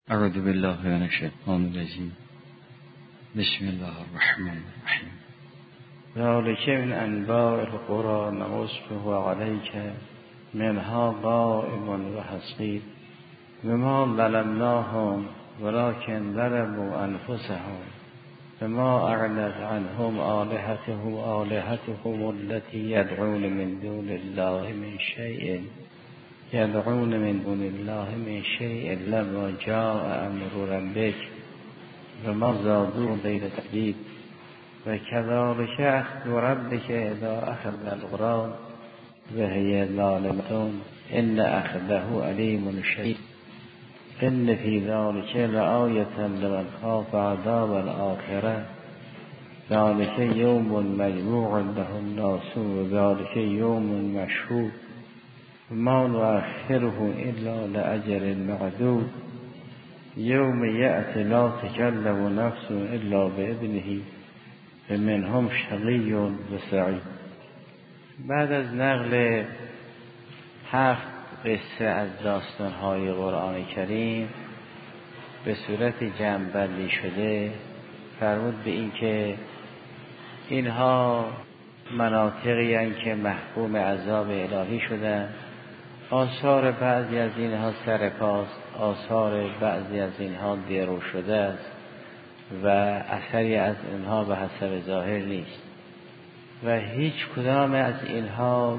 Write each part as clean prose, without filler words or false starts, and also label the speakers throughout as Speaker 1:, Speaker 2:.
Speaker 1: اعوذ بالله من الشیطان الرجیم. بسم الله الرحمن الرحیم.
Speaker 2: ذلک من انباء القرى نقصه علیک منها قائم و حصید وما ظلمناهم ولكن ظلموا انفسهم فما اغنت عنهم آلهتهم التي يدعون من دون الله من شيء لما جاء امر ربك وما زادوا غير تأديب وكذلك أخذ ربك إذا أخذ القرى وهي ظالمة إن أخذه أليم شديد إن في ذلك لآية لمن خاف عذاب الآخرة ذلك يوم مجموع له الناس وذلك يوم مشهود ما نؤخره إلا لأجل معدود يوم يأتي لا تكلم نفس إلا بإذنه فمنهم شقي و سعید. بعد از نقل 7 قصه از داستان‌های قرآن کریم به صورت جمع‌بندی شده فرمود به این که اینها مناطقی هستند که محکوم عذاب الهی شدند. آثار بعضی از اینها سرپاست، آثار بعضی از اینها درو شده است و اثری از اینها به حسب ظاهر نیست و هیچ کدام از اینها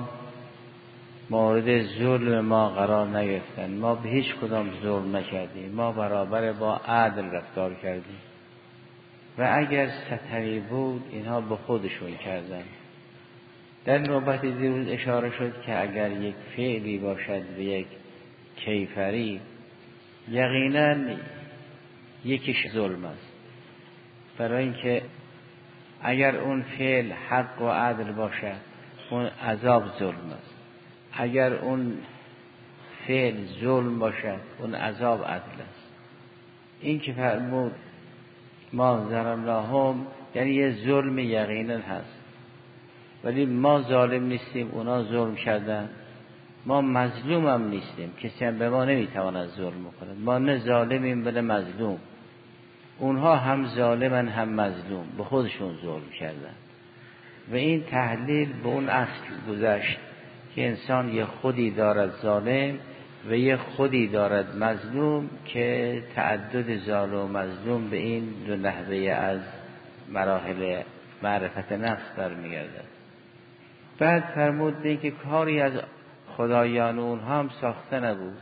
Speaker 2: مورد ظلم ما قرار نگرفتن. ما به هیچ کدام ظلم نکردیم، ما برابر با عدل رفتار کردیم و اگر ستمی بود اینها به خودشون کردن. در نوبت دیروز اشاره شد که اگر یک فعلی باشد و یک کیفری یقینا یکیش ظلم است، برای اینکه اگر اون فعل حق و عدل باشد اون عذاب ظلم است، اگر اون فعل ظلم باشد اون عذاب عدل است. این که فرمود ما ظلمناهم یعنی یه ظلم یقینا هست، ولی ما ظالم نیستیم، اونا ظلم کردن. ما مظلوم هم نیستیم، کسی هم به ما نمیتواند ظلم کنه. ما نه ظالمیم نه مظلوم. اونها هم ظالمن هم مظلوم، به خودشون ظلم کردن. و این تحلیل به اون اصل گذشت که انسان یه خودی دارد ظالم و یه خودی دارد مظلوم که تعدد ظالم و مظلوم به این دو نحوه از مراحل معرفت نفس برمیگردد. بعد فرمود به این که کاری از خدایان اونها هم ساخته نبود.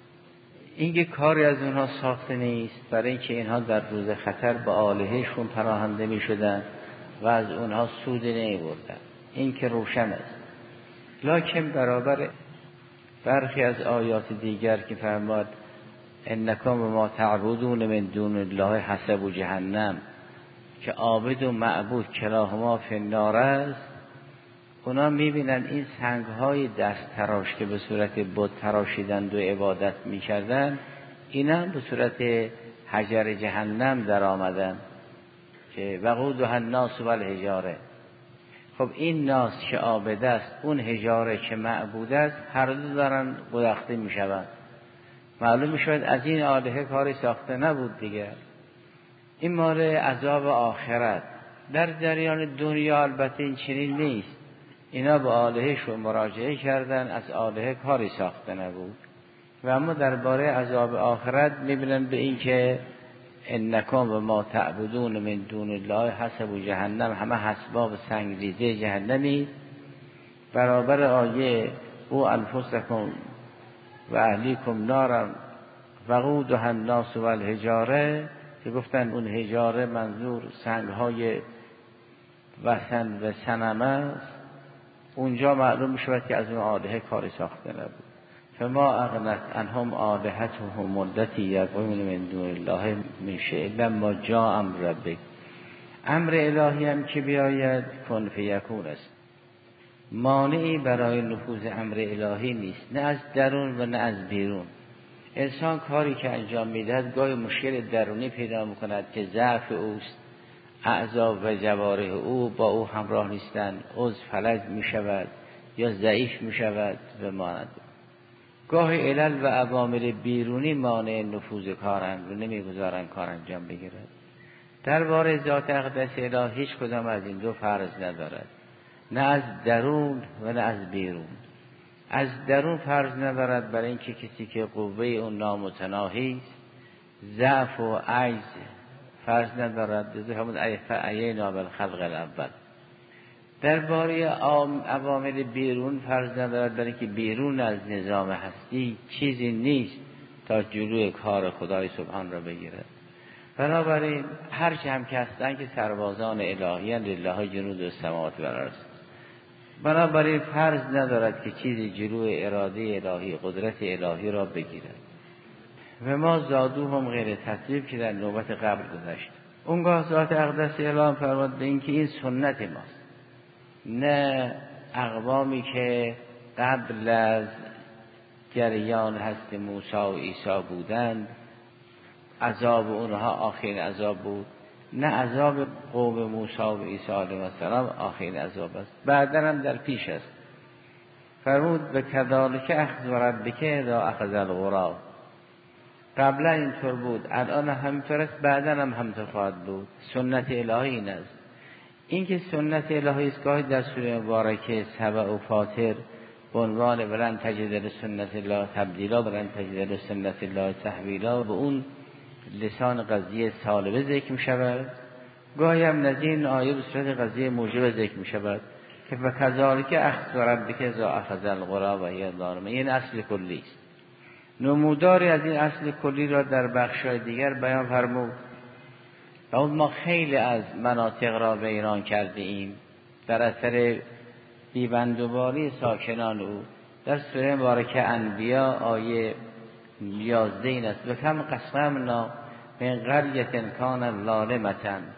Speaker 2: این که کاری از اونها ساخته نیست، برای اینکه اینها در روز خطر به آلههشون پناهنده می شدن و از اونها سودی نمی بردن. این که روشن است. لکن برابر برخی از آیات دیگر که فرمود انکم ما تعبدون من دون الله حسب جهنم، که عابد و معبود کلاهما فی النار است، اونا میبینن این سنگهای دست تراش که به صورت بت تراشیدند و عبادت میکردن، اینا به صورت حجر جهنم در آمدن که وقودها الناس و الحجاره. خب این ناس که عابد است، اون حجاره که معبود است، هر دو دارن گداخته میشوند. معلوم میشود از این آلهه کاری ساخته نبود دیگر. این مال عذاب آخرت. در جریان دنیا البته این چنین نیست. اینا به آلههشون مراجعه کردن، از آلهه کاری ساخته نبود. و اما درباره عذاب آخرت میبینن به این که انکم و ما تعبدون من دون الله حسب جهنم، همه حسباب سنگریزه جهنمی. برابر آیه او انفسکم و اهلیکم نارا وقودها الناس و الحجاره، که گفتن اون حجاره منظور سنگهای وثن و صنم است. اونجا معلوم شود که از اون آلهه کاری ساخته نبود. فما اغنت عنهم آلهتهم التي يدعون من دون الله من شيء لما جاء امر ربك. امر الهی هم که بیاید کن فیکون است. مانعی برای نفوذ امر الهی نیست، نه از درون و نه از بیرون. انسان کاری که انجام میدهد گاهی مشکل درونی پیدا میکند که ضعف اوست، اعضا و جوارح او با او همراه نیستند، عضو فلج میشود یا ضعیف میشود و ماند. گاه علل و عوامل بیرونی مانع نفوذ کارند و نمیگذارن کار انجام بگیرد. درباره ذات اقدس الهی هیچ کدام از این دو فرض ندارد، نه از درون و نه از بیرون. از درون فرض ندارد برای اینکه کسی که قوه اون نامتناهی است، ضعف و عجز فرض ندارد، جز همون عینا بالخلق الاول. درباره عوامل بیرون فرض ندارد برای اینکه بیرون از نظام هستی چیزی نیست تا جلوی کار خدای سبحان را بگیرد. بنابراین هرچی هم که هستند که سربازان الهی اند، لله جنود السماوات و الارض. بنابراین فرض ندارد که چیزی جلوی اراده الهی، قدرت الهی را بگیرد. و ما زادوهم غیر تطبیب که در نوبت قبل گذشت. اونگاه ذات اقدس الهی فرمود به این که این سنت ماست، نه اقوامی که قبل از جریان هست موسی و عیسی بودند عذاب اونها آخرین عذاب بود، نه عذاب قوم موسی و عیسی علیه السلام آخرین عذاب است، بعدا هم در پیش است. فرمود به کذالک اخذ ربک اذا اخذ القری. قبلا اینطور بود، الان همینطور است، بعدا هم همینطور خواهد بود. سنت الهی این است. این که سنت الهی است، گاهی در سوره مبارکه سبع و فاطر به عنوان ولن تجد لسنت الله تبدیلا، ولن تجد لسنت الله تحویلا، به اون لسان قضیه سالبه ذکر می شود. گاهی هم نظیر آیه به صورت قضیه موجبه ذکر می شود که فکذالک اخذ ربک اذا اخذ القری و هی ظالمه. این اصل کلی است. نموداری از این اصل کلی را در بخش‌های دیگر بیان فرمود. و ما خیلی از مناطق را ویران کرده ایم در اثر بیبندوباری ساکنان او. در سوره مبارکه انبیا آیه 11 این است: و کم قسمنا من قریة کانت ظالمة.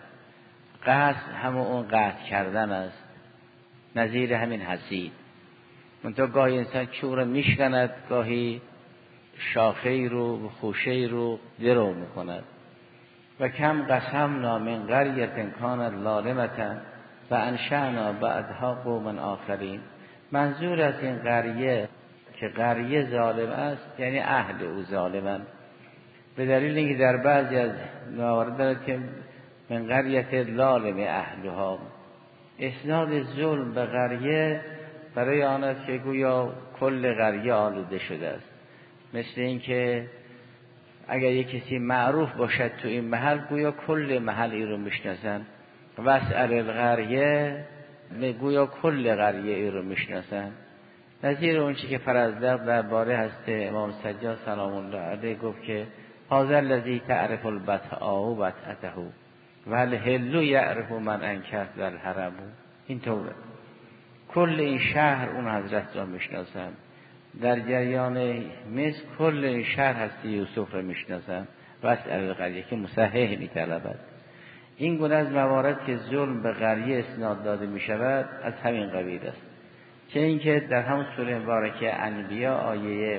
Speaker 2: قصد همون اون قطع کردن است، نظیر همین حسید. منتها گاهی انسان چوب رو میشکند، گاهی شاخه رو و خوشه رو درو میکند. و کم قسمنا من قریة کانت ظالمة و انشأنا بعدها قوما آخرین. منظور از این قریه که قریه ظالم است یعنی اهل او ظالمن، به دلیل اینکه در بعضی از موارد دارد که من قریة ظالم اهلها. اسناد ظلم به قریه برای آن است که گویا کل قریه آلوده شده است. مثل اینکه اگر یک کسی معروف باشد تو این محل، گویا کل محل ای رو میشناسن. واسأل القریه، گویا کل قریه ای رو میشناسن. نظیر اون چی که فرزدق درباره هست امام سجاد سلام الله علیه گفت که هذا الذی تعرف البطء و بطأته و الحل یعرف من انکت و الحرم. این طوره کل این شهر اون حضرت را میشناسن. در جریان مصر کل این شهر هستی یوسف را میشناسن. واسأل القریه که مصحح میطلبد. این گونه از موارد که ظلم به قریه اسناد داده میشود از همین قبیل است. چه اینکه در همون سوره مبارکه انبیا آیه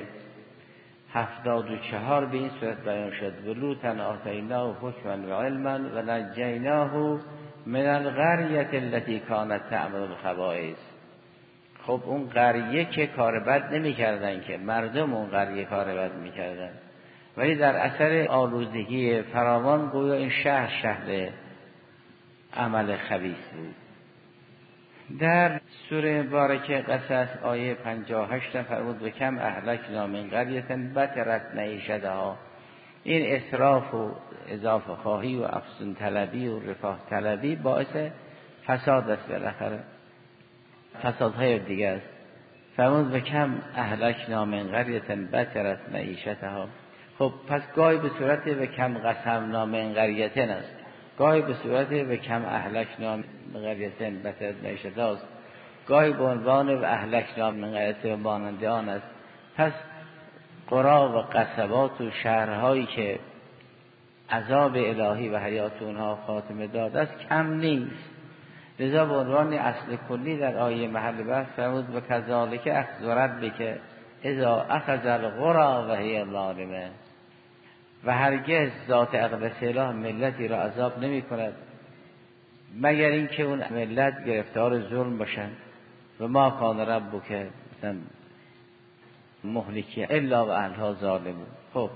Speaker 2: 74 به این صورت بیان شد: و لوطا آتیناه حکما و علما و نجیناه من القریة التي کانت تعمل الخبائث. خب اون قریه که کار بد نمی کردن، که مردم اون قریه کار بد می کردن، ولی در اثر آلودگی فراوان گویا این شهر عمل خبیث بود. در سوره مبارکه قصص آیه 58 فرمود: و کم اهلکنا من قریة بطرت معیشتها. این اسراف و اضافه خواهی و افزون طلبی و رفاه طلبی باعث فساد است، بالاخره فسادهای دیگه است. فرمود و کم اهلکنا من قریة بطرت معیشتها. خب پس گاهی به صورت و کم قسمنا من قریة است، گاهی به صورت و کم اهلکنا من قریة بطرت معیشتها است، گاهی به عنوان و اهلکنا من قریة و مانند آن است. پس قرا و قصبات و شهرهایی که عذاب الهی و حیات اونها خاتمه داد است کم نیست. لذا به عنوان اصل کلی در آیه محل بحث فرمود: و کذالک اخذ ربک اذا اخذ القری و هی ظالمه. و هرگز ذات اقدس اله ملتی را عذاب نمی کند مگر اینکه اون ملت گرفتار ظلم باشند. و ما کان ربک مثلا مهلکی الا و اهلها ظالمون. خب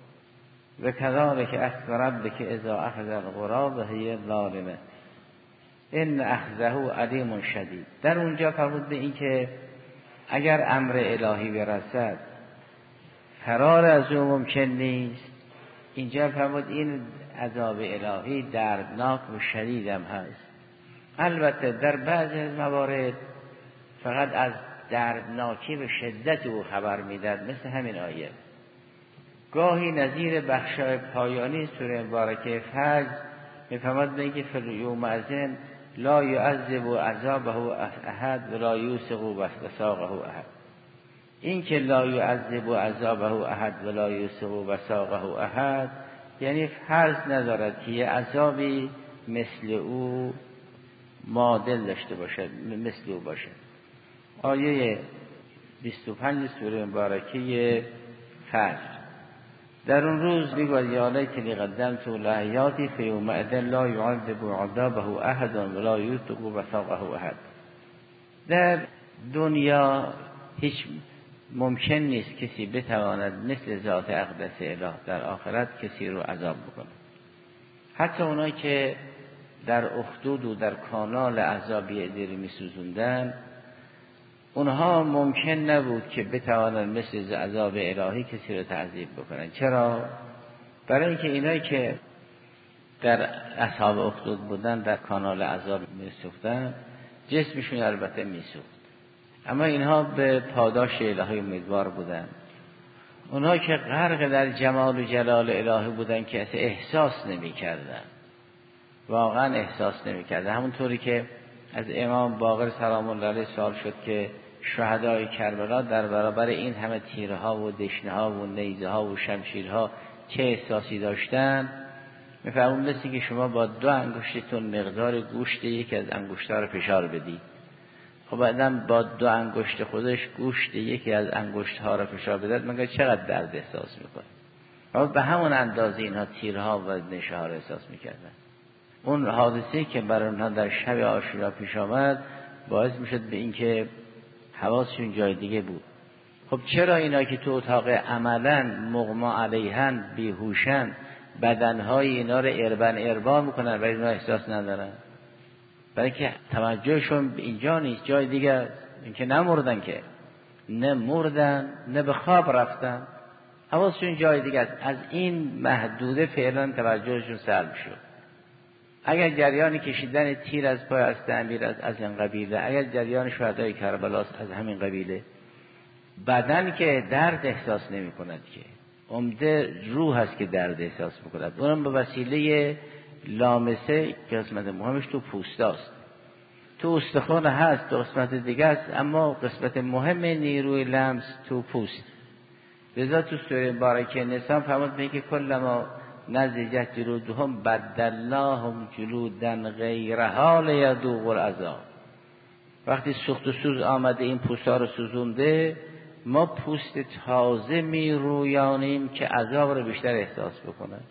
Speaker 2: و کذالک اخذ ربک اذا اخذ القری و هی ظالمه ان اخذه علیم شدید. در اونجا فرمود به این که اگر امر الهی برسد فرار از او ممکن نیست. اینجا فرمود این عذاب الهی دردناک و شدید هم هست. البته در بعضی از موارد فقط از دردناکی و شدت او خبر میداد، مثل همین آیه. گاهی نظیر بخشای پایانی سوره مبارکه فجر میفرماد به اینکه فی یوم ازن لا یعذب عذابه احد ولا یوثق وثاقه احد. این که لا یعذب عذابه احد ولا یوثق وثاقه احد یعنی فرض ندارد که یه عذابی مثل او معادل داشته باشد، مثل او باشد. آیه 25 سوره مبارکه فجر. در اون روز میگوید یا لیتنی قدمت لحیاتی فی یومئذ لا یعذب عذابه احد ولا یوثق وثاقه احد. در دنیا هیچ ممکن نیست کسی بتواند مثل ذات اقدس اله در آخرت کسی رو عذاب بکنه. حتی اونایی که در اخدود و در کانال عذابی ادری میسوزوندن، اونها ممکن نبود که بتوانند مثل عذاب الهی کسی رو تعذیب بکنن. چرا؟ برای اینکه اینایی که در اصحاب اخدود بودن در کانال عذاب میسوختن جسمشون البته میسوخت، اما اینها به پاداش الهی امیدوار بودن. اونها که غرق در جمال و جلال الهی بودن که اصلا احساس نمی کردن، واقعا احساس نمی کردن. همونطوری که از امام باقر سلام الله علیه سوال شد که شهدای کربلا در برابر این همه تیرها و دشنه‌ها و نیزه‌ها و شمشیرها چه احساسی داشتن؟ میفرمون مثل که شما با 2 انگشتتون مقدار گوشت یکی از انگشت‌ها رو فشار بدید. خب بعدم با 2 انگشت خودش گوشت یکی از انگشت‌ها رو فشار بدید، مگر چقدر درد احساس میکنه؟ اما به همون اندازه اینها تیرها و نشه‌ها رو احساس میکردن. اون حادثه‌ای که برای اونها در شب عاشورا پیش آمد باعث میشد به این که حواسشون جای دیگه بود. خب چرا اینا که تو اتاق عملاً مغما علیهن بیهوشن بدنهای اینا رو اربا میکنن ولی اینا احساس ندارن؟ برای که توجهشون به اینجا نیست، جای دیگه است. این که نمردن، که نه مردن نه به خواب رفتن، حواسشون جای دیگه است. از این محدوده فعلا توجهشون سلب شد. اگر جریان کشیدن تیر از پای از تعمیر از این قبیله، اگر جریان شهدای کربلا از همین قبیله، بدن که درد احساس نمی کند، که عمده روح هست که درد احساس میکند. اونم به وسیله لامسه که قسمت مهمش تو پوست است، تو استخوان هست، تو قسمت دیگه است، اما قسمت مهم نیروی لمس تو پوست. لذا تو سوره مبارکه نساء فرمود به که کلما نضجت جلودهم بدلناهم جلودا غیرها لیذوقوا العذاب. وقتی سوخت و سوز آمده این پوستا رو سوزونده، ما پوست تازه می رویانیم که عذاب رو بیشتر احساس بکنن.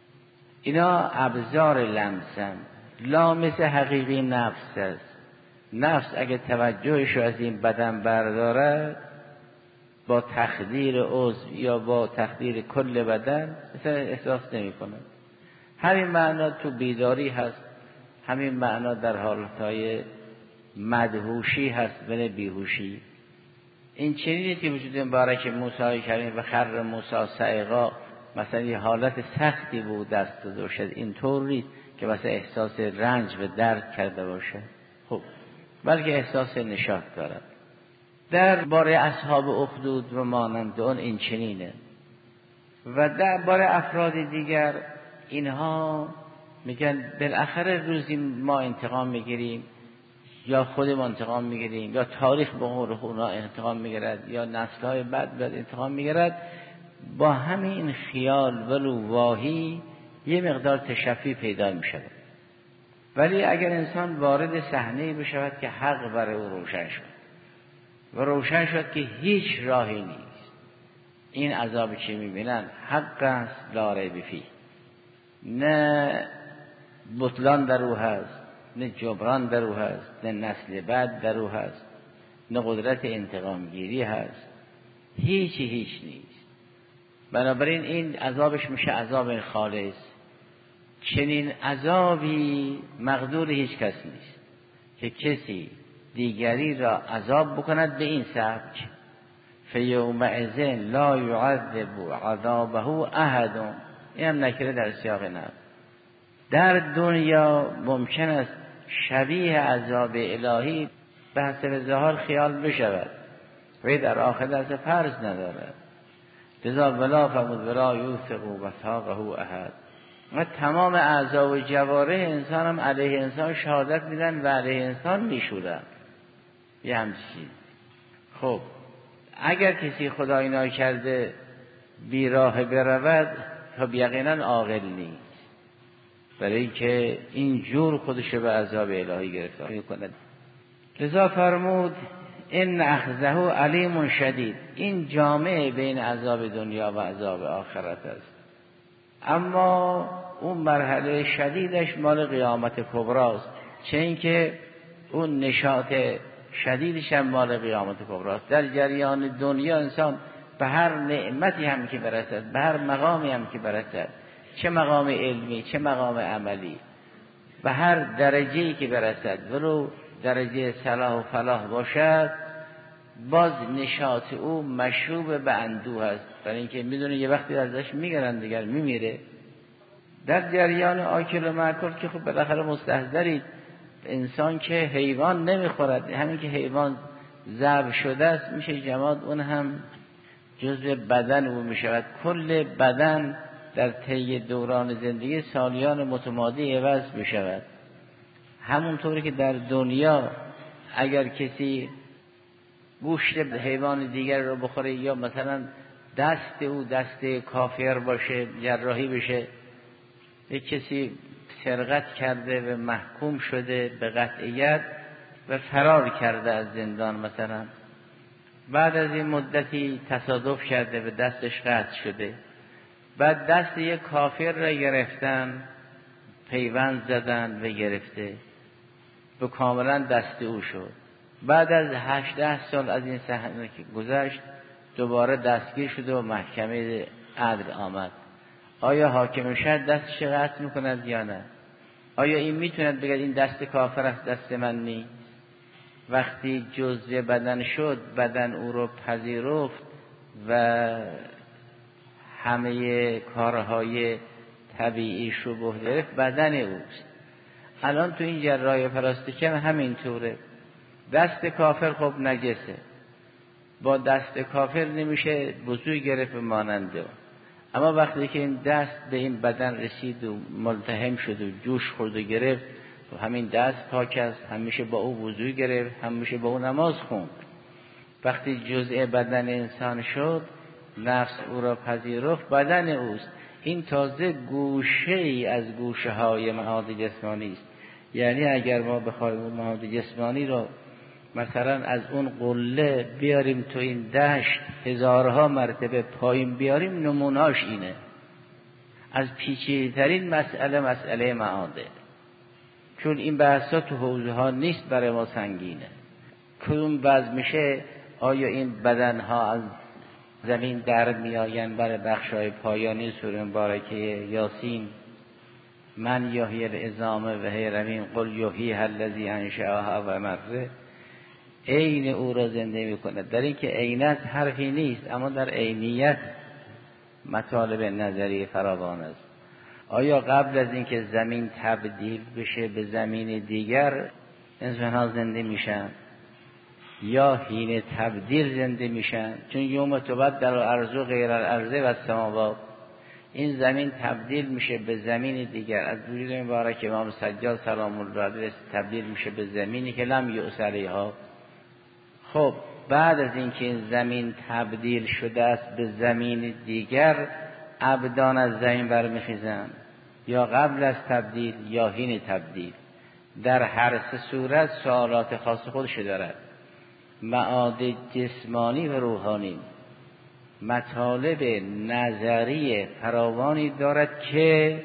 Speaker 2: اینا ابزار لمسن، لامس حقیقی نفس است. نفس اگه توجهش رو از این بدن بردارد، با تخدیر عضو یا با تخدیر کل بدن مثلا احساس نمی کنه. همین معنا تو بیداری هست، همین معنا در حالتهای مدهوشی هست و بیهوشی. این چنینه که وجود مبارک موسی کریم و خر موسی صعقا مثلا یه حالت سختی بود دست داده شد، این طوری که مثلا احساس رنج و درد کرده باشه، خب بلکه احساس نشاط دارد. در باره اصحاب اخدود و مانند اون این چنینه. و در باره افراد دیگر اینها میگن بالاخره روزی ما انتقام میگیریم، یا خودمون انتقام میگیریم، یا تاریخ به اونا انتقام میگیرد، یا نسل‌های بعد انتقام میگیرد. با همین خیال ولو واهی یه مقدار تشفی پیدا میشه. ولی اگر انسان وارد صحنه‌ای بشود که حق برای او روشن شد و روشن شد که هیچ راهی نیست، این عذابی که میبینن حق است، لا ریب فیه، نه بطلان در او هست، نه جبران در او هست، نه نسل بعد در او هست، نه قدرت انتقام گیری هست، هیچ نیست. بنابراین این عذابش میشه عذاب خالص. چنین عذابی مقدور هیچ کس نیست که کسی دیگری را عذاب بکند به این سبک. فیومئذ لا یعذب عذابه احد. این هم نکره در سیاق نفی. در دنیا ممکن است شبیه عذاب الهی به حسب ظاهر خیال بشود و در آخر درس فرض ندارد. لذا ولا فمود ولا یوثق وثاقه احد. و تمام اعضا و جوارح انسان هم علیه انسان شهادت میدن و علیه انسان میشورن. یه همچین. خب اگر کسی خدای ناکرده بیراه برود خب یقینا عاقل نیست، برای اینکه این جور خودش به عذاب الهی گرفتار میکند. لذا فرمود ان اخذه علیم شدید. این جامع بین عذاب دنیا و عذاب آخرت است، اما اون مرحله شدیدش مال قیامت کبراست، چه اینکه اون نشاط شدیدش هم مال قیامت کبراست. در جریان دنیا انسان به هر نعمتی هم که برسد، به هر مقامی هم که برسد، چه مقام علمی چه مقام عملی، به هر درجه‌ای که برسد ولو درجه صلاح و فلاح باشد، باز نشاط او مشروب به اندوه است، برای اینکه میدونه یه وقتی ازش میگرن دیگر میمیره. در جریان آکل و مأکول که خب بالاخره مستحضرید، انسان که حیوان نمیخورد، همین که حیوان ذبح شده است میشه جماد، اون هم جزء بدن او میشود. کل بدن در طی دوران زندگی سالیان متمادی عوض میشود. همونطوری که در دنیا اگر کسی گوشت حیوان دیگر رو بخوره یا مثلا دست او دست کافر باشه، جراحی بشه، یک کسی سرقت کرده و محکوم شده به قطعیت و فرار کرده از زندان، مثلا بعد از این مدتی تصادف کرده و دستش قطع شده، بعد دست یک کافر را گرفتن، پیوند زدن و گرفته و کاملا دست او شد. بعد از 8 سال از این صحنه که گذشت دوباره دستگیر شده و محکمه عدل آمد. آیا حاکم شهر دستش قطع میکند یا نه؟ آیا این میتوند بگه این دست کافر است دست من نیست؟ وقتی جزء بدن شد، بدن او رو پذیرفت و همه کارهای طبیعی شبه گرفت، بدن اوست. الان تو این جراحی پلاستیکی هم همینطوره. دست کافر خب نجسه، با دست کافر نمیشه وضو گرفت ماننده، اما وقتی که این دست به این بدن رسید و ملتحم شد و جوش خورد و گرفت، و همین دست پاک است، هم میشه با او وضو گرفت، هم میشه با او نماز خوند. وقتی جزء بدن انسان شد، نفس او را پذیرفت، بدن اوست. این تازه گوشه ای از گوشه های معاد جسمانی است. یعنی اگر ما بخوایم معاد جسمانی را مثلا از اون قله بیاریم تو این دشت، هزارها مرتبه پایین بیاریم، نمونهاش اینه. از پیچیده‌ترین مسئله معاده، چون این بحثا تو حوزه ها نیست، برای ما سنگینه. کدوم وضع میشه؟ آیا این بدن ها از زمین در میآیند؟ برای بخشای پایانی سوره مبارکه یاسین، من یحیی العظام و هی رمیم قل یحییها الذی انشأها و مره، عین او را زنده میکنه. در این که عینت حرفی نیست، اما در عینیت مطالب نظری فراوان است. آیا قبل از اینکه زمین تبدیل بشه به زمین دیگر انسان ها زنده میشن، یا حین تبدیل زنده میشن؟ چون یوم تبدل الارض غیر الارض و السماوات، این زمین تبدیل میشه به زمین دیگر. از وجود مبارک امام سجاد سلام الله علیه تبدیل میشه به زمینی که لم یؤس علیها. خب بعد از اینکه این زمین تبدیل شده است به زمین دیگر، ابدان از زمین برمیخیزن، یا قبل از تبدیل یا حین تبدیل. در هر سه صورت سوالات خاص خودش دارد. معاد جسمانی و روحانی مطالب نظری فراوانی دارد که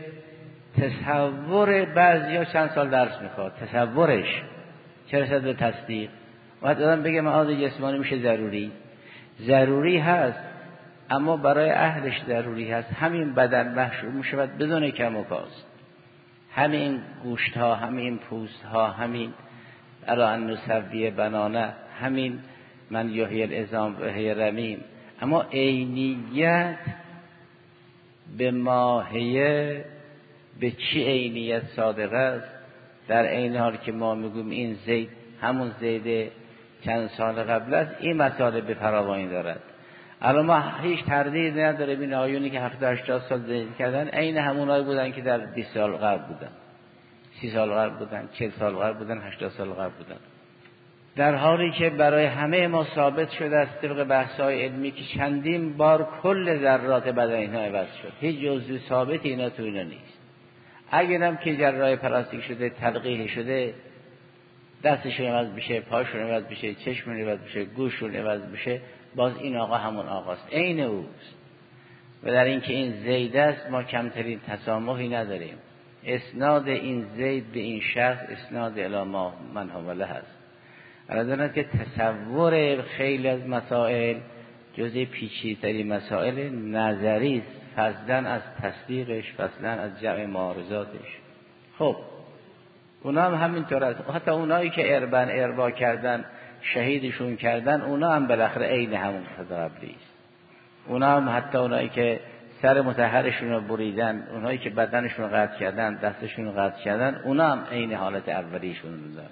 Speaker 2: تصور بعضیا چند سال درس میخواد، تصورش چه رسد به تصدیق. وقتی آدم بگه معاد جسمانی میشه ضروری، ضروری هست، اما برای اهلش ضروری هست. همین بدن محشور میشود بدون کم و کاست، همین گوشت ها، همین پوست ها، همین الا ان نسوی بنانه، همین من یحیی العظام و هی رمیم. اما عینیت به ماهیه به چی عینیت صادق است؟ در عین حال که ما میگویم این زید همون زید چند سال قبل است، این مسائل به فراوانی دارد. الان ما هیچ تردید نداره این آیونی که 70-80 سال زندگی کردن عین همونایی بودن که در 20 سال قبل بودن، 30 سال قبل بودن، 40 سال قبل بودن، 80 سال قبل بودن. در حالی که برای همه ما ثابت شده است طبق بحث‌های علمی که چندین بار کل ذرات بدن اینا عوض شد، هیچ جزء ثابت اینا تو اینا نیست. اگرم که جراح پلاستیک شده، تلقیح شده، دستشون عوض بشه، پاشون عوض بشه، چشمون عوض بشه، گوشون عوض بشه، باز این آقا همون آقاست، عین اوست. و در این که این زید است ما کمترین تسامحی نداریم. اسناد این زید به این شخص اسناد الی ما من حمله هست. الان که تصور خیلی از مسائل جزء پیچیده‌ترین مسائل نظری است، فضلا از تصدیقش، فضلا از جمع معارضاتش. خب اونا هم همینطور است. حتی اونایی که اربا کردن، شهیدشون کردن، اونا هم بالاخره عین همون قبلی است. اونا هم حتی اونایی که سر مطهرشون رو بریدن، اونایی که بدنشون رو قطع کردن، دستشون رو قطع کردن، اونا هم عین حالت اولیشون رو دارن.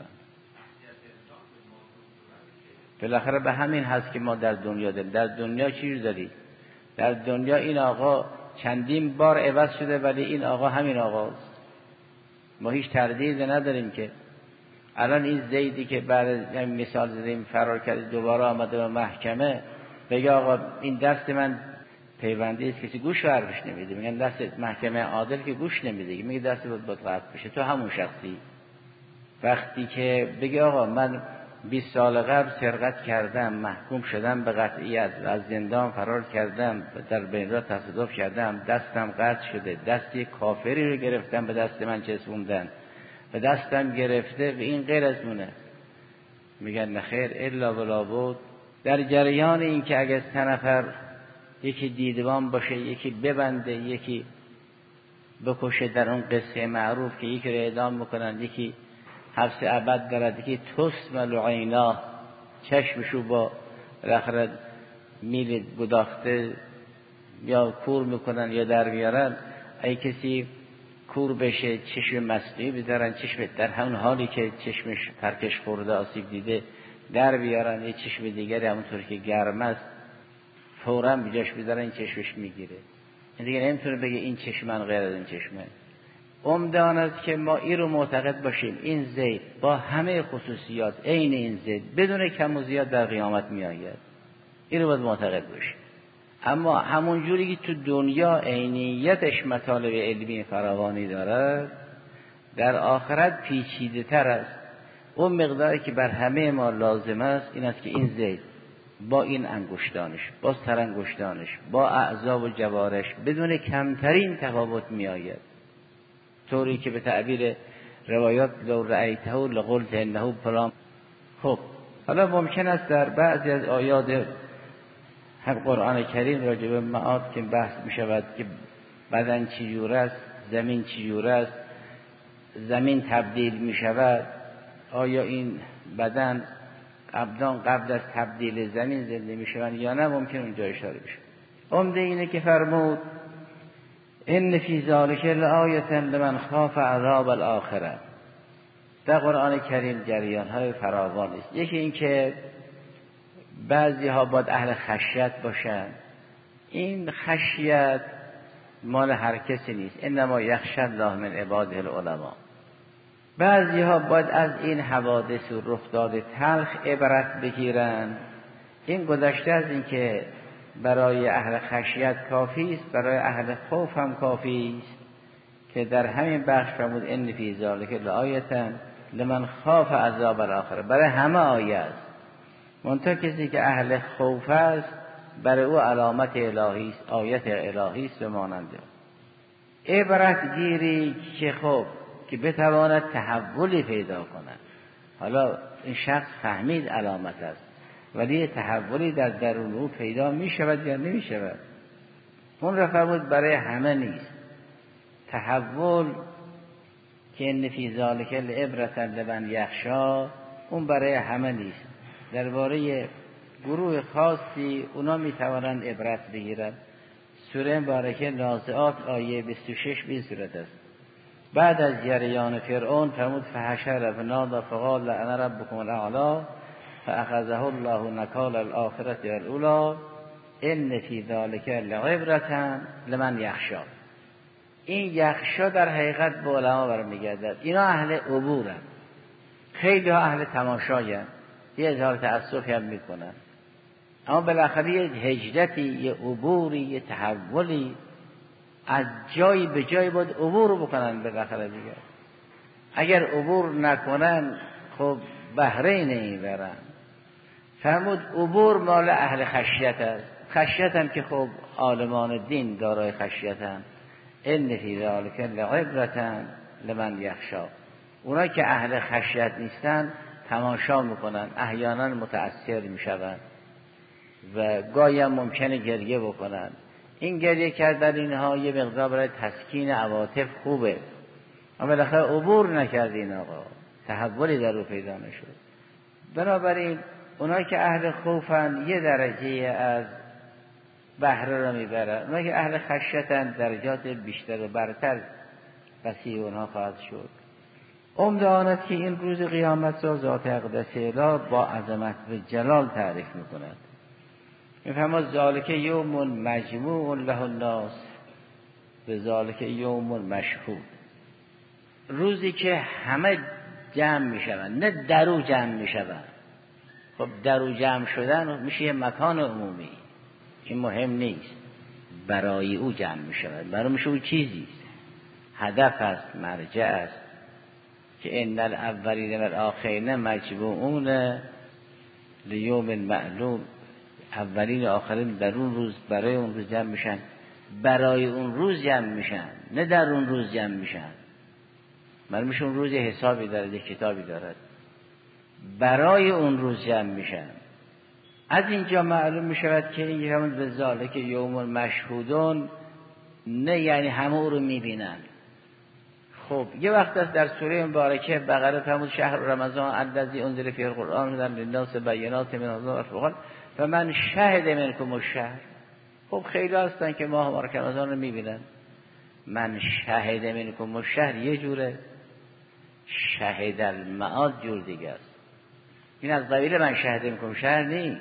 Speaker 2: بالاخره به همین هست که ما در دنیا داریم. در دنیا چیز داریم؟ در دنیا این آقا چندین بار عوض شده ولی این آقا همین آقاست. ما هیچ تردید نداریم که الان این زیدی که بعد مثال زدیم فرار کرد دوباره آمده به محکمه بگه آقا این دست من پیوندی است، کسی گوش حرفش نمیده، میگن دست محکمه عادل که گوش نمیده، میگه دست بود قطع بشه، تو همون شخصی. وقتی که بگه آقا من 20 سال قبل سرقت کردم، محکوم شدم به قطعیت، از زندان فرار کردم، در بین راه تصادف کردم، دستم قطع شده، دستی کافری رو گرفتم به دست من چسبوندن، به دستم گرفته و این غیر از مونه. میگن نخیر الا ولا بود. در جریان این که اگه 3 نفر یکی دیدبان باشه، یکی ببنده، یکی بکشه، در اون قصه معروف که یکی رو اعدام میکنن، یکی حبس ابد دارد، یکی تسمل عینا، چشمشو با رخرد میل گداخته یا کور میکنن یا در میارن. ای کسی کور بشه چشم مصنوعی بذارن، چشم در همون حالی که چشمش ترکش خورده آسیب دیده در بیارن، یه چشم دیگری همونطور که گرم است فوراً بجاش بذارن، این چشمش میگیره. این دیگه نمیتونه بگه این چشم من غیر از این چشمه. عمده آن است که ما این رو معتقد باشیم این زید با همه خصوصیات عین این زید بدون کم و زیاد در قیامت می آید. این رو باید معتقد باشیم. اما همون جوری که تو دنیا عینیتش مطالب علمی فراوانی دارد، در آخرت پیچیده تر است. اون مقداری که بر همه ما لازم است این است که این زید با این انگشتانش، با سرانگشتانش، با اعضا و جوارش بدون کمترین تفاوت می آید، طوری که به تعبیر روایات لو رأیته لقلت انه فلان. خب حالا ممکن است در بعضی از آیات هم قرآن کریم راجع به معاد که بحث می شود که بدن چجور است، زمین چجور است، زمین تبدیل می شود، آیا این بدن ابدان قبل از تبدیل زمین زنده می شوند یا نه، ممکن اونجا اشاره بشه. عمده اینه که فرمود ان فی ذلک لآیة لمن خاف عذاب الاخره. در قرآن کریم جریان های فراوان است. یکی این که بعضی ها باید اهل خشیت باشند. این خشیت مال هر کسی نیست، انما یخشی الله من عباده العلماء. بعضی ها باید از این حوادث و رخداد تلخ عبرت بگیرند. این گذشته از این که برای اهل خشیت کافی است، برای اهل خوف هم کافی است که در همین بخش فرمود ان فی ذلک لآیة لمن خاف عذاب الاخره. برای همه آیه است، منتها کسی که اهل خوف است برای او علامت الهی است، آیت الهی است و ماننده. عبرت گیری که خب که بتواند تحولی پیدا کند. حالا این شخص فهمید علامت است ولی تحولی در درون او پیدا می شود یا نمی شود. اون را فرمود برای همه نیست. تحول که ان فی ذلک لعبرة لمن یخشی، اون برای همه نیست. درباره گروه خاصی اونا می توانند عبرت بگیرند. سوره مبارکه نازعات آیه 26 به صورت است. بعد از جریان فرعون فرمود فحشر فنادی فقال انا ربکم الاعلی فاخذه الله نکال الاخرة والاولی ان فی ذلک لعبرة لمن یخشی. این یخشا در حقیقت به علما برمیگردد. اینا اهل عبورن، خیلی ها اهل تماشاین، یه اظهار تأسف هم میکنن، اما بالاخره یه هجرتی، یه عبوری، یه تحولی از جایی به جایی باید عبور بکنن بالاخره دیگه. اگر عبور نکنن خب بهره نمیبرن. فرمود عبور مال اهل خشیت است. خشیت هم که خب عالمان دین دارای خشیت هم. ان فی ذلک لعبرة لمن یخشی. اونا که اهل خشیت نیستن تماشا میکنن، احیانا متأثر میشوند و گاهی هم ممکنه گریه بکنن. این گریه کردن اینها یه مقدار برای تسکین عواطف خوبه، اما بالاخره عبور نکردین آقا، تحولی در او پیدا نشد. بنابراین اونایی که اهل خوفن یه درجه از بهره را میبرن، اونایی که اهل خشیتن درجات بیشتر و برتر وسیع اونها خواهد شد. عمده آن است که این روز قیامت را ذات اقدس اله با عظمت و جلال تعریف میکند. میفرماد ذالک یوم مجموع له الناس و ذالک یوم مشهود. روزی که همه جمع میشوند، نه درو جمع میشوند. خب درو جمع شدن میشه یه مکان عمومی، این مهم نیست. برای او جمع میشود، برای میشه او چیزی است، هدف است، مرجع است که ان الاولین و الاخرین مجموعون لیوم معلوم. اولین و آخرین در اون روز برای اون روز جمع میشن، برای اون روز جمع میشن، نه در اون روز جمع میشن. معلوم میشه اون روز حسابی دارد، یک کتابی دارد، برای اون روز جمع میشن. از اینجا معلوم میشود که این همون به ذالک یوم مشهودون، نه یعنی همه او رو میبینن. خب یه وقت است در سوره مبارکه بقره فرمود شهر رمضان الذی انزل فیه القرآن هدی للناس بینات من الهدی والفرقان فمن شهد منکم الشهر. خب خیلی هستن که ماه مبارک رمضان رو میبینن. من شهد منکم الشهر یه جوره، شهد المعاد جور دیگه است. این از قبیل من شهد منکم الشهر نیست.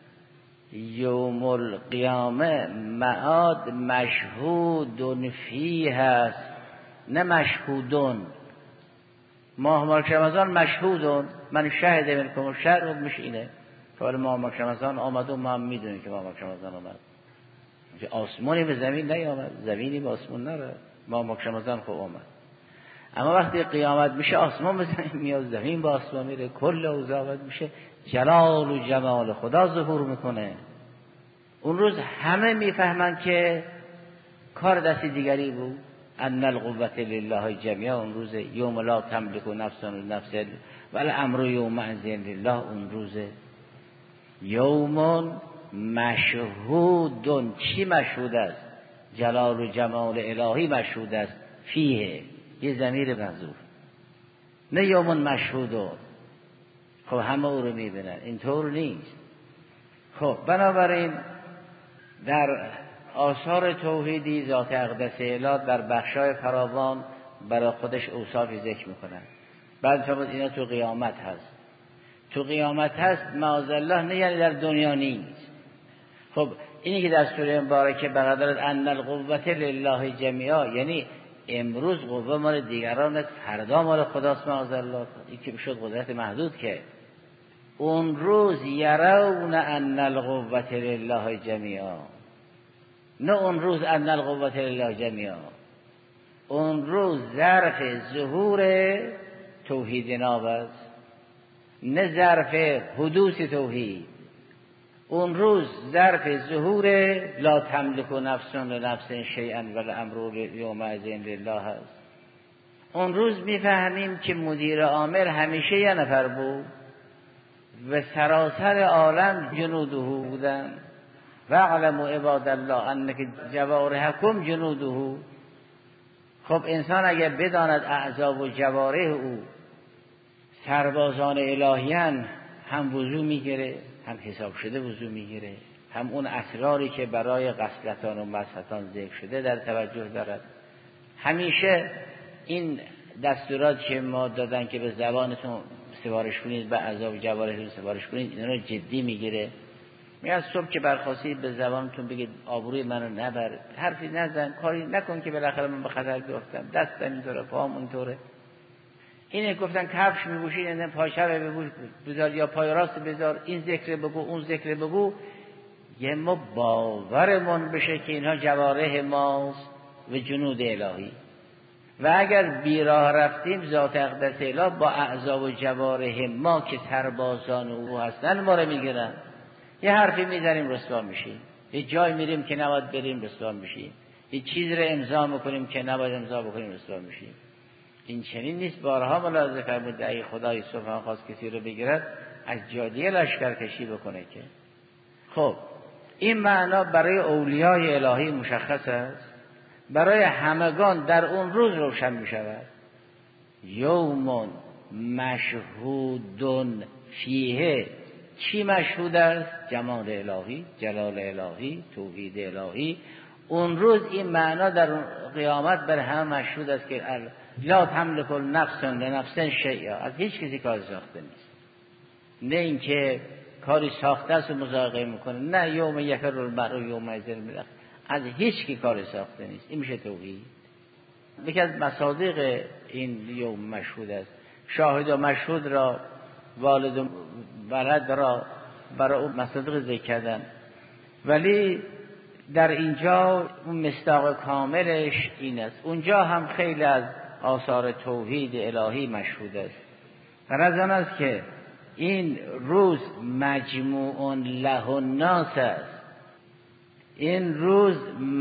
Speaker 2: یوم القیامه معاد مشهود فیه است، نه مشهودون. ماه مبارک رمضان مشهودون، من شهد منکم الشهر میشه اینه. حالا ماه مبارک رمضان آمد و ما هم میدونیم که ماه مبارک رمضان آمد. آسمانی به زمین نیامد، زمینی به آسمان نره. ماه مبارک رمضان خب آمد، اما وقتی قیامت میشه آسمان به زمین میاد، زمین به آسمان میره، کل اوضاع میشه، جلال و جمال خدا ظهور میکنه. اون روز همه میفهمن که کار دست دیگری بود. ان القوة لله جمیعا. اون روز یوم لا تملک نفس لنفس والامر یومئذ لله. اون روز یوم مشهود. چی مشهود است؟ جلال و جمال الهی مشهود است. فیه یه ضمیر محذوف، نه یوم مشهود. خب همه او رو میبینن، اینطور نیست. خب بنابراین در آثار توحیدی ذات اقدس اله در بخشای فراوان برای خودش اوصافی ذکر میکنن. بعد فرمود اینا تو قیامت هست. تو قیامت هست معاذالله، نه یعنی در دنیا نیست. خب اینی که در سوره مبارکه بقدر ان القوة لله جمیعا، یعنی امروز قوه مال دیگران، فردا مال خداست معاذالله. این که بشد قدرت محدود که اون روز یرون ان القوة لله جمیعا، نه اون روز ان القوة لله جمیعا. اون روز ظرف ظهور توحید ناب است، نه ظرف حدوث توحید. اون روز ظرف ظهور لا تملک نفس لنفس شیئا والامر یومئذ لله است. اون روز میفهمیم که مدیر عامل همیشه یه نفر بود، و سراسر عالم جنوده بودن. و اعلموا عباد الله انک جوارحکم جنوده. خب انسان اگر بداند اعضا و جوارح او سربازان الهیان، هم وضو میگیره، هم حساب شده وضو میگیره، هم اون اسراری که برای غسلتان و مسحتان ذکر شده در توجه دارد. همیشه این دستورات که ما دادن که به زبانتون سفارش کنید، به اعضا و جوارحتون سفارش کنید، اینا رو جدی میگیره. میاد صبح که برخاستید به زبانتون بگید آبروی منو نبر، حرفی نزن، کاری نکن که بالاخره من به خطر بیفتم، دستم اینطوره، پاهم اونطوره. اینه گفتن کفش میپوشید، این پای چپ بذار یا پای راست بذار، این ذکر بگو اون ذکر بگو. یه ما باورمون بشه که اینها جوارح ماست و جنود الهی. و اگر بیراه رفتیم ذات اقدس الهی با اعضا و جوارح ما که سربازان او هستن ما رو میگیرن. یه حرفی میزنیم رسوا میشیم، یه جای میریم که نباید بریم رسوا میشیم، یه چیز رو امضا میکنیم که نباید امضا بکنیم رسوا میشیم. این چنین نیست. بارها ملاحظه فرمود ای خدای سبحان خواست کسی رو بگیرد از جادیه لشکرکشی بکنه که. خب این معنا برای اولیای الهی مشخص است، برای همگان در اون روز روشن می شود. یوم مشهود فیه. چی مشهود است؟ جمال الهی، جلال الهی، توحید الهی. اون روز این معنا در قیامت بر همه مشهود است که لا تملک نفس لنفس شیئا. از هیچ کسی کار ساخته نیست، نه اینکه کاری ساخته است و مذاکره میکنه، نه یوم یفر المرء یومئذ من اخیه، از هیچ کی کار ساخته نیست. این میشه توحید. یکی از مصادیق این یوم مشهود است. شاهد و مشهود را والد و ولد را برای اون مصادیق ذکر کردن، ولی در اینجا اون مصداق کاملش این است. اونجا هم خیلی از آثار توحید الهی مشهود است. غرض آن است که این روز مجموع له الناس است، این روز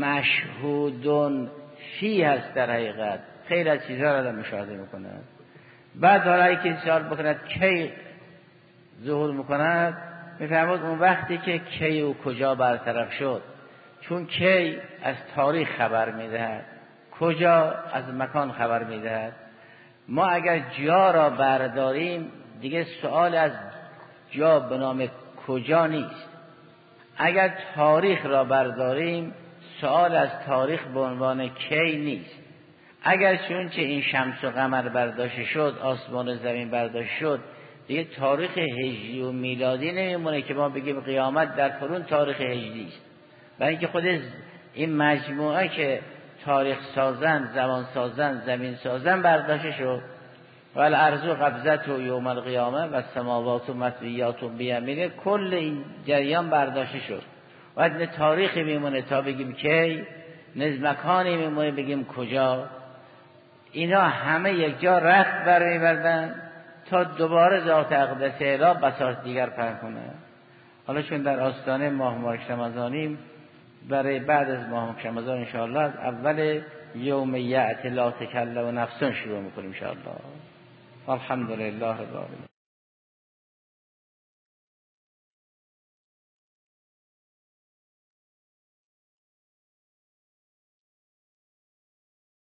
Speaker 2: مشهود فیه است. در حقیقت خیلی از چیزها را مشاهده میکند. بعد حالا که سوال بکند کی ظهور میکند، میفهمد اون وقتی که کی و کجا برطرف شد. چون کی از تاریخ خبر میدهد، کجا از مکان خبر میدهد. ما اگر جا را برداریم دیگه سوال از جا به نام کجا نیست. اگر تاریخ را برداریم سوال از تاریخ به عنوان کی نیست. اگر چون که این شمس و قمر برداشته شد، آسمان و زمین برداشته شد، دیگه تاریخ هجری و میلادی نمیمونه که ما بگیم قیامت در فرون تاریخ هجری است. برای اینکه خود این مجموعه که تاریخ سازن، زمان سازن، زمین سازن برداشته شد. و الارض قبضت و یوم القیامه و السماوات مطویات بیمینه، کل این جریان برداشته شد. و نه تاریخی میمونه تا بگیم کی، نه مکانی میمونه بگیم کجا. اینا همه یک جا رخت برمی‌بردن تا دوباره ذات اقدس الهی بساط دیگر پهن کنه. حالا چون در آستانه ماه مبارک رمضانیم، برای بعد از ماه مبارک رمضان ان شاء الله از اول یوم یأتی لا تکلم نفس شروع می‌کنیم ان شاء الله. الحمدلله رب العالمین.